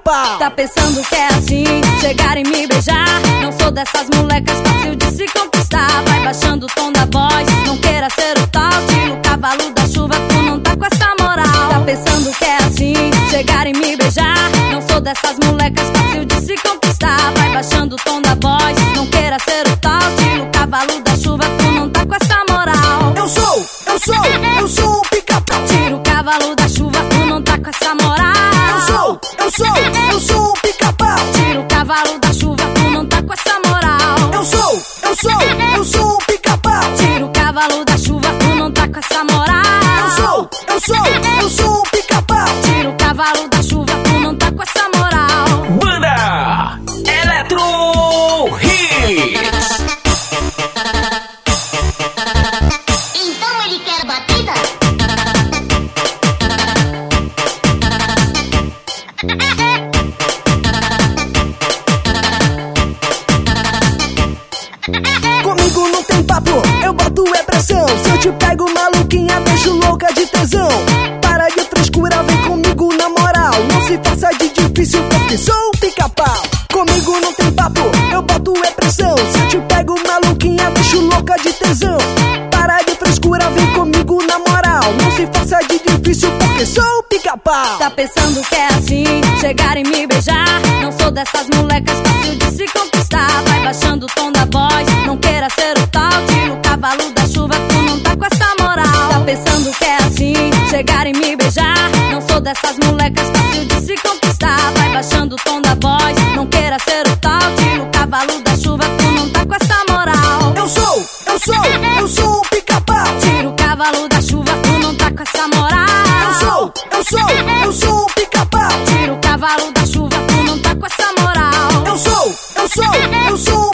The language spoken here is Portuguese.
pica-pau. Tá pensando que é assim, chegar e me beijar? Não sou dessas molecas fácil de se conquistar. Vai baixando o tom da voz, não queira ser o tal. Tira o cavalo da chuva, tu não tá com essa moral. Tá pensando que é assim, chegar e me beijar? Não sou dessas molecas fácil de se conquistar. Vai baixando o tom da voz, não queira ser o tal. Tira o cavalo da chuva, tu não tá com essa moral. Eu sou um pica-pau. Tira o cavalo da chuva, tu não tá com essa moral. Eu sou um pica-pau. Tira o cavalo da chuva, tu não tá com essa moral. Eu sou um pica-pau. Tira o cavalo da chuva, tu não tá com essa moral. Eu sou um pica-pau. Tira o cavalo da chuva, tu não tá com essa moral. Banda Eletro Hits. Então ele quer batida? Comigo não tem papo, eu boto é pressão. Se eu te pego maluquinha, deixo louca de tesão. Para de frescura, vem comigo na moral. Não se faça de difícil porque sou um pica-pau. Comigo não tem papo, eu boto é pressão. Se eu te pego maluquinha, deixo louca de tesão. Para de frescura, vem comigo na moral. Não se faça de difícil porque sou um pica-pau. Tá pensando que é assim, chegar e me beijar? Não sou dessas molecas fácil de se conquistar. Vai baixando o tom da voz, não queira ser o tal. Tira o cavalo da chuva, tu não tá com essa moral. Tá pensando que é assim, chegar e me beijar? Não sou dessas molecas fácil de se conquistar. Vai baixando o tom da voz, não queira ser o tal. Tira o cavalo da chuva, tu não tá com essa moral. Eu sou um pica-pau. Tira o cavalo da chuva, tu não tá com essa moral. Eu sou um pica-pau. Tira o cavalo da chuva, tu não tá com essa moral. Eu sou